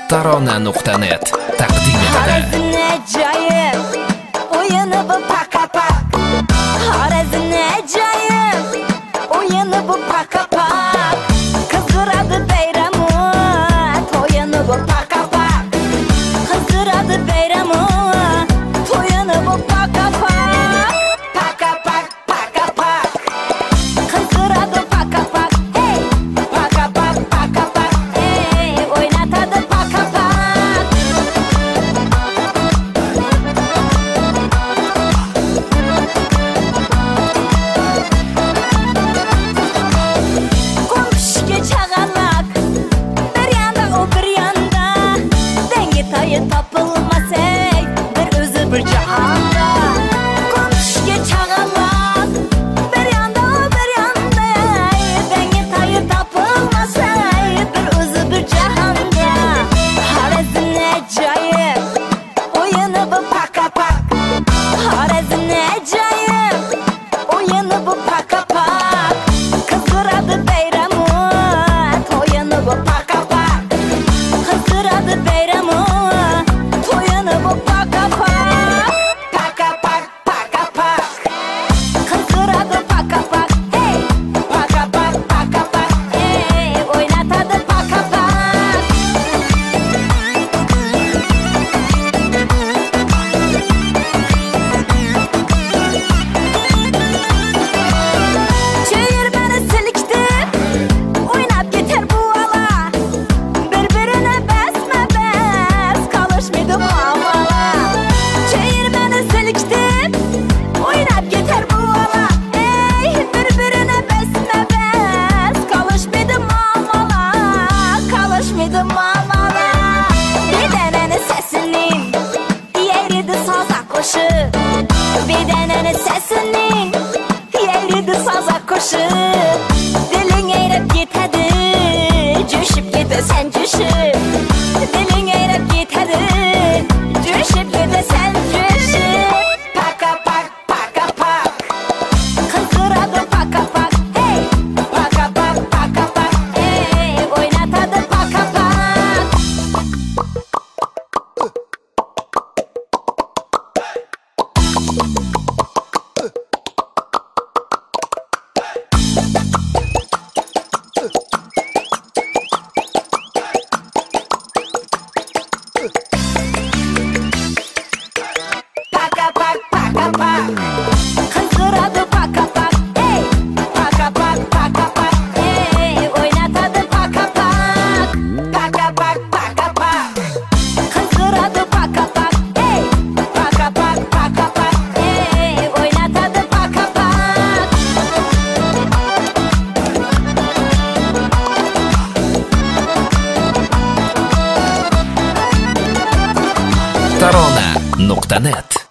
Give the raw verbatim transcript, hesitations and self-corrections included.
Tarona nokta net taqdim etadi. Xorazm o'yini bu paka-pak. Xorazm o'yini bu paka-pak. Qizdiradi bayramu, to'yini bu paka-pak. Qizdiradi bayramu, to'yini bu paka-pak. Paka-pak, paka-pak. Qizdiradi paka-pak. Hey, paka-pak, paka-pak. Hey, o'ynatadi paka-pak. Komşuga chag'alak, bir yanda u bir yanda. Dengi tayi topilmas ey, bir o'zi bir jahonda. Komşuga chag'alak, bir yanda u bir yanda. Dengi tayi topilmas ey, bir o'zi bir jahonda. Xorazm ajoyib, o'yini bu paka-pak. Xorazm ajoyib, o'yini bu paka-pak. Qizdiradi bayramu, to'yini bu paka-pak. Qizdiradi bayramu, to'yini bu paka-pak. Paka-pak, paka-pak. Qizdiradi paka-pak. Hey, paka-pak, paka-pak. Hey, o'ynatadi paka-pak. Çevirmeni silkitip, oynab keter bu ala. Bir-birine besme bes, kalışmaydı muamala. Çevirmeni silkitip, oynab keter bu ala. Ey, bir-birine besme bes, kalışmaydı muamala. Kalışmaydı muamala. Bir denenin sesinin, yeridi saza koşup. Bir denenin sesinin, yeridi saza koşup. Dilin eğrep gitedi, coşup gide sen coşup. Dilin eğrep gitedi, coşup gide sen coşup. Paka-pak, paka-pak. Qizdiradi paka-pak. Hey, paka-pak, paka-pak. Hey, o'ynatadi paka-pak. Paka-pak, paka-pak. Qizdiradi paka-pak. Hey, paka-pak, paka-pak. Hey, o'ynatadi paka-pak. Paka-pak, paka-pak. Qizdiradi paka-pak. Hey, paka-pak, paka-pak. Hey, o'ynatadi paka-pak. Tarona nokta net